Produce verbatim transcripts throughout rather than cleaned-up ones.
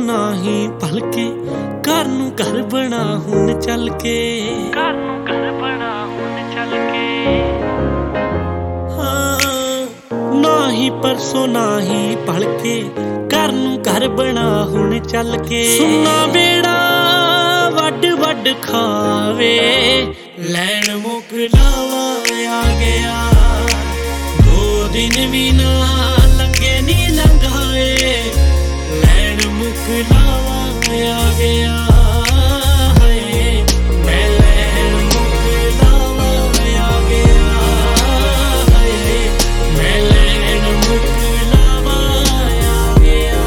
नाही भलके घर नू घर बना हुण चल के घर नू घर बना हुण चल के हाँ नाही परसों नाही भलके घर नू घर बना हुण चल के सुना बेड़ा वड वड खावे लैन मुक लावा आ गया दो दिन भी ना लंगे नी लंघाए लैन मुक लावा आ गया मैं लैन मुक लावा आ गया मैं लैन मुक लावा आ गया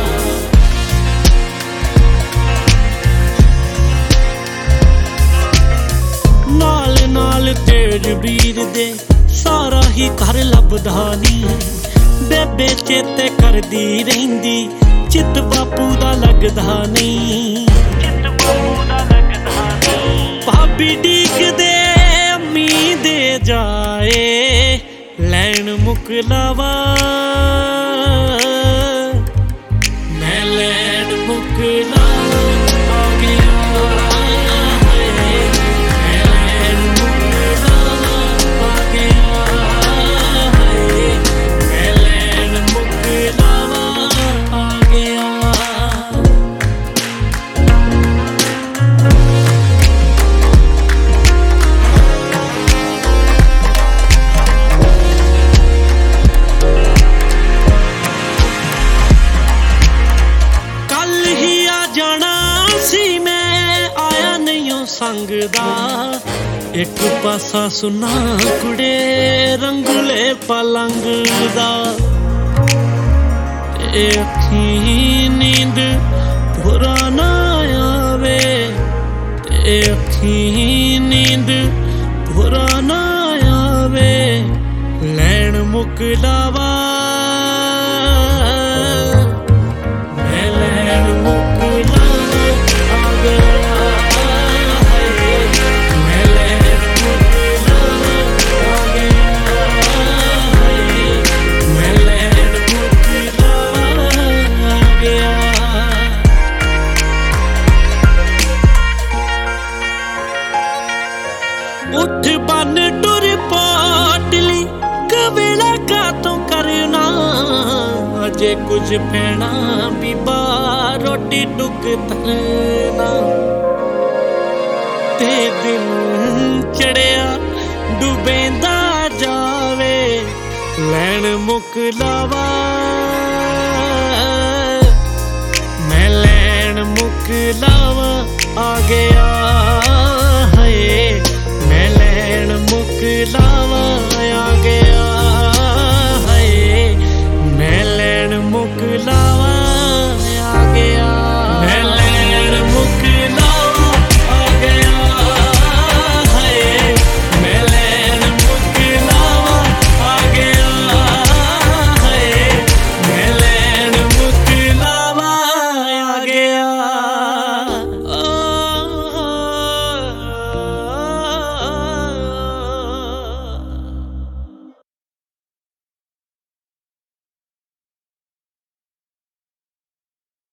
नाल नाल तेज बीर दे सारा ही घर लभदा नी बेबे चेते करदी रहिंदी चित बापू दा लगदा नहीं चित बापू दा लगदा नहीं भाभी डीक दे अम्मी दे जाए लैन मुक लावा मैं लैन मुक लावा आ गया संग दा एक पासा सुना कुड़े रंगले पलंग दा अखी नींद पुराना आवे अखी नींद पुराना आवे लैन मुक लावा मैं लैन मुक लावा आ गया उठ बन टुर पाटली कवेला का तो करना अजे कुछ पैना बीबा रोटी टुक तरना ते दिन चढ़िया डुबेंदा जावे लैन मुक लावा मैं लैन मुक लावा आ गया